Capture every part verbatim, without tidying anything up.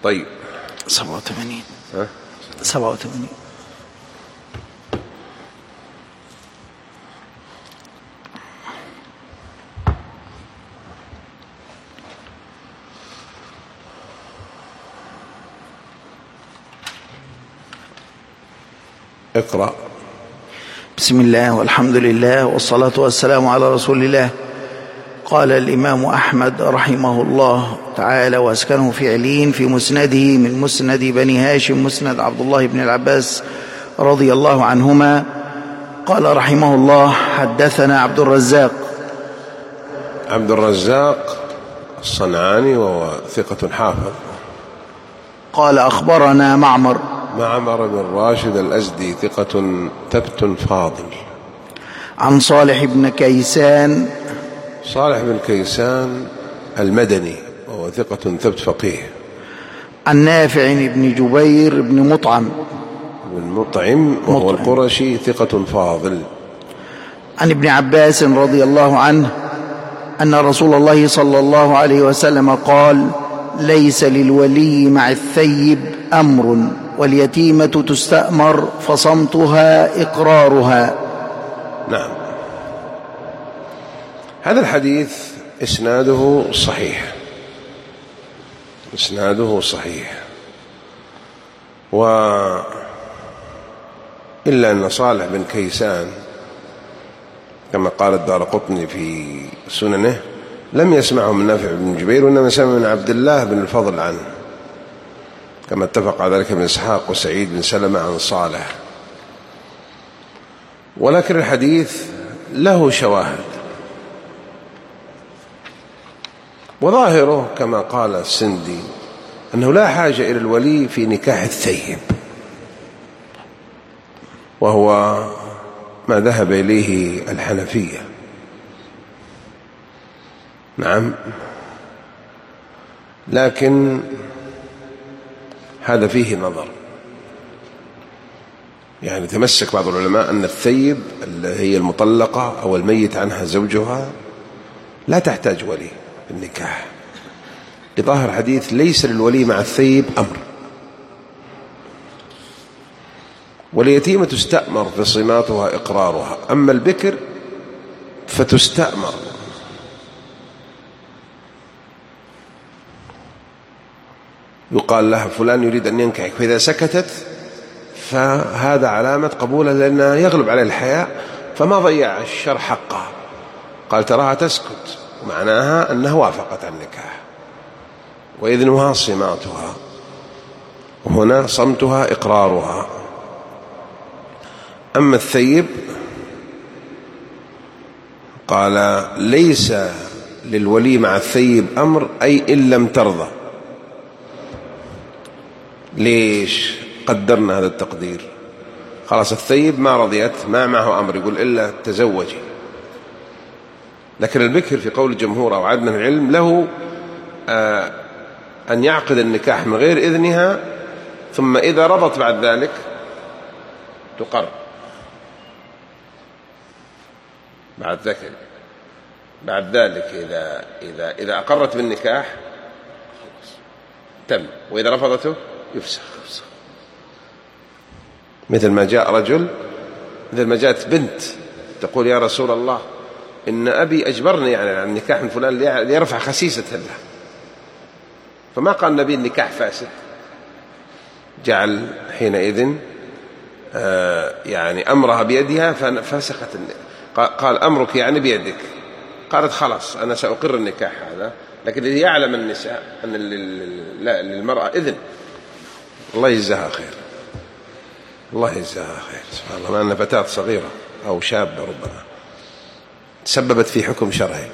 طيب سبعة وثمانين ها سبعة وثمانين. اقرأ. بسم الله والحمد لله والصلاة والسلام على رسول الله. قال الإمام أحمد رحمه الله تعالى وأسكنه في علين في مسنده من مسند بني هاشم مسند عبد الله بن العباس رضي الله عنهما، قال رحمه الله: حدثنا عبد الرزاق. عبد الرزاق الصنعاني وهو ثقة حافظ. قال أخبرنا معمر. معمر بن راشد الأزدي ثقة ثبت فاضل. عن صالح بن كيسان. صالح بن كيسان المدني وهو ثقة ثبت فقيه. عن نافع بن جبير بن مطعم. بن مطعم وهو مطعم. القرشي ثقة فاضل. عن ابن عباس رضي الله عنه أن رسول الله صلى الله عليه وسلم قال: ليس للولي مع الثيب أمر، واليتيمة تستأمر، فصمتها إقرارها. نعم. هذا الحديث إسناده صحيح، إسناده صحيح، وإلا أن صالح بن كيسان كما قال الدارقطني في سننه لم يسمعه من نافع بن جبير، وإنما سمع من عبد الله بن الفضل عنه، كما اتفق على ذلك ابن إسحاق وسعيد بن سلمة عن صالح. ولكن الحديث له شواهد، وظاهره كما قال السندي أنه لا حاجة إلى الولي في نكاح الثيب، وهو ما ذهب إليه الحنفية. نعم، لكن هذا فيه نظر. يعني تمسك بعض العلماء أن الثيب اللي هي المطلقة أو الميت عنها زوجها لا تحتاج ولي في النكاح، لظاهر حديث ليس للولي مع الثيب أمر. واليتيمة تستأمر فصماتها إقرارها، أما البكر فتستأمر. يقال لها فلان يريد أن ينكحك، فإذا سكتت فهذا علامة قبولها، لأنه يغلب عليه الحياء، فما ضيع الشرع حقها. قال تراها تسكت، معناها أنها وافقت على النكاح، وإذنها صماتها، وهنا صمتها إقرارها. أما الثيب قال ليس للولي مع الثيب أمر، أي إن لم ترضى. ليش قدرنا هذا التقدير؟ خلاص الثيب ما رضيت، ما معه أمر يقول إلا تزوجي. لكن البكر في قول الجمهور أو عدد من العلم له آه أن يعقد النكاح من غير إذنها، ثم إذا رضت بعد ذلك تقر بعد ذلك بعد ذلك إذا إذا إذا أقرت بالنكاح تم، وإذا رفضته يفسخ. مثل ما جاء رجل، مثل ما جاءت بنت تقول يا رسول الله إن أبي أجبرني يعني عن النكاح من فلان ليرفع خسيسة له، فما قال النبي النكاح فاسد، جعل حينئذ آه يعني أمرها بيدها ففسخت. قال أمرك يعني بيدك، قالت خلاص أنا سأقر النكاح هذا. لكن يعلم النساء أن للمرأة إذن. الله يجزاها خير، الله يجزاها خير. سبحان الله، أن فتاة صغيرة أو شابة ربما تسببت في حكم شرعي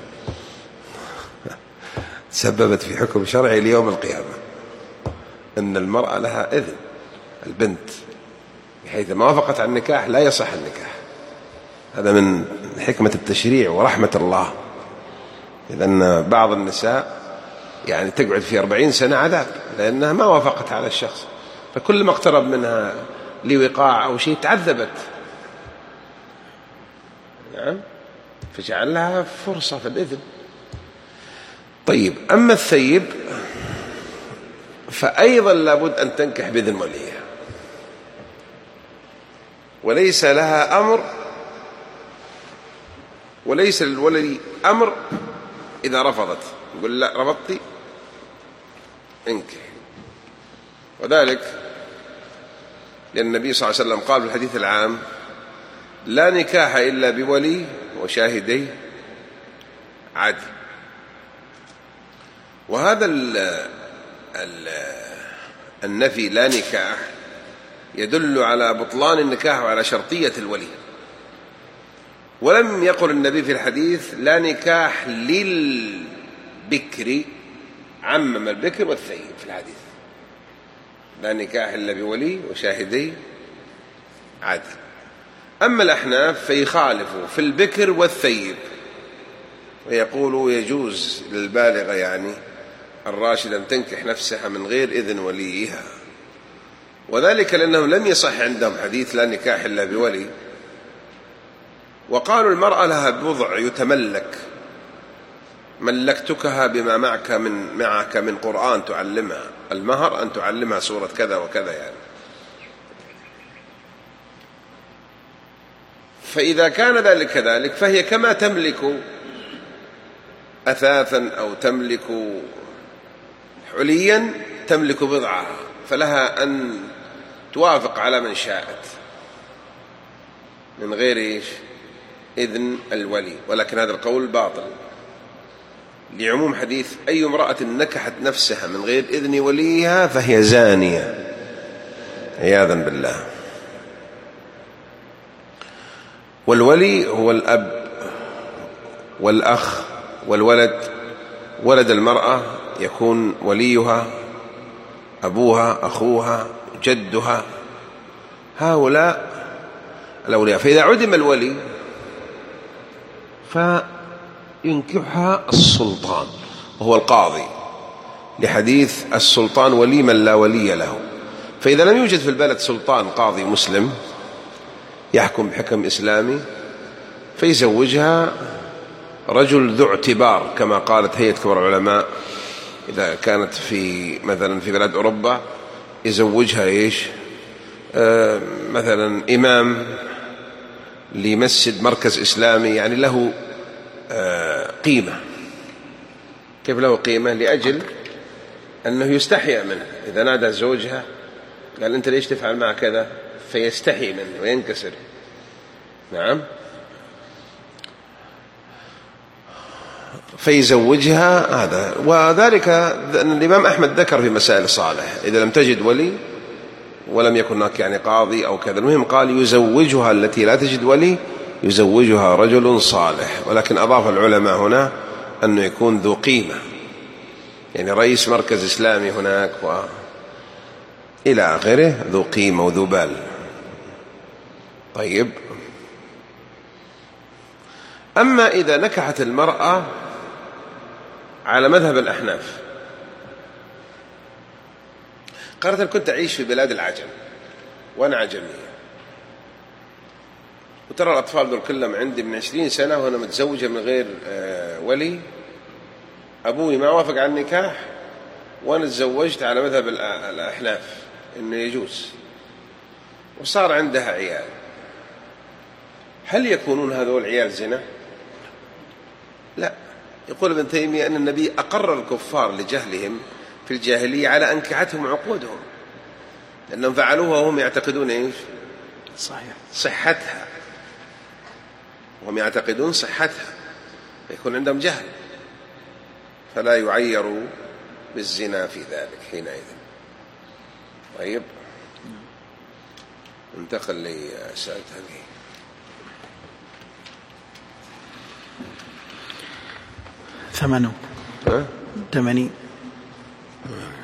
تسببت في حكم شرعي ليوم القيامة، أن المرأة لها إذن، البنت، بحيث ما وافقت على النكاح لا يصح النكاح. هذا من حكمة التشريع ورحمة الله، لأن بعض النساء يعني تقعد في أربعين سنة عذاب لأنها ما وافقت على الشخص، فكل ما اقترب منها لوقاع أو شيء تعذبت. نعم، فجعل لها فرصة في الإذن. طيب، أما الثيب فأيضا لابد أن تنكح بإذن وليها، وليس لها أمر وليس للولي أمر إذا رفضت، يقول لا رفضتي انكح. وذلك لأن النبي صلى الله عليه وسلم قال في الحديث العام: لا نكاح إلا بولي وشاهدي عدل. وهذا ال ال النفي لا نكاح يدل على بطلان النكاح وعلى شرطية الولي. ولم يقل النبي في الحديث لا نكاح للبكر، عمم البكر والثيب في الحديث، لا نكاح إلا بولي وشاهدي عدل. أما الأحناف فيخالفوا في البكر والثيب، ويقولوا يجوز للبالغة يعني الراشدة أن تنكح نفسها من غير إذن وليها، وذلك لأنهم لم يصح عندهم حديث لا نكاح إلا بولي. وقالوا المرأة لها بضع يتملك، ملكتكها بما معك من معك من قرآن تعلمها، المهر أن تعلمها سورة كذا وكذا يعني. فإذا كان ذلك كذلك فهي كما تملك أثاثا أو تملك حليا تملك بضعها، فلها أن توافق على من شاءت من غير إيش إذن الولي. ولكن هذا القول باطل لعموم حديث أي امرأة نكحت نفسها من غير إذن وليها فهي زانية عياذا بالله. والولي هو الأب والأخ والولد. ولد المرأة يكون وليها أبوها أخوها جدها، هؤلاء الأولياء. فإذا عدم الولي فينكحها السلطان وهو القاضي، لحديث السلطان ولي من لا ولي له. فإذا لم يوجد في البلد سلطان قاضي مسلم يحكم بحكم إسلامي فيزوجها رجل ذو اعتبار، كما قالت هيئة كبار العلماء إذا كانت في مثلا في بلاد أوروبا يزوجها إيش آه مثلا إمام لمسجد مركز إسلامي، يعني له آه قيمة. كيف له قيمة؟ لأجل أنه يستحي منه، إذا نادى زوجها قال أنت ليش تفعل مع كذا فيستحي منه وينكسر. نعم. فيزوجها هذا. وذلك أن الإمام أحمد ذكر في مسائل صالح إذا لم تجد ولي ولم يكن هناك يعني قاضي أو كذا، المهم قال يزوجها التي لا تجد ولي يزوجها رجل صالح. ولكن أضاف العلماء هنا أنه يكون ذو قيمة، يعني رئيس مركز إسلامي هناك و إلى آخره، ذو قيمة وذو بال. طيب، أما إذا نكحت المرأة على مذهب الأحناف، قالت أنا كنت أعيش في بلاد العجم وأنا عجمية، وترى الأطفال دول كلهم عندي من عشرين سنة وأنا متزوجة من غير ولي، أبوي ما وافق على النكاح وأنا تزوجت على مذهب الأحناف إنه يجوز، وصار عندها عيال. هل يكونون هذول عيال زنا؟ لا. يقول ابن تيمية أن النبي أقر الكفار لجهلهم في الجاهلية على أنكحتهم عقودهم، لأنهم فعلوها وهم يعتقدون إيش؟ صحيح صحتها، وهم يعتقدون صحتها، فيكون عندهم جهل، فلا يعيروا بالزنا في ذلك حينئذ. طيب، انتقل لسؤال ثاني. ثمانون ثمانين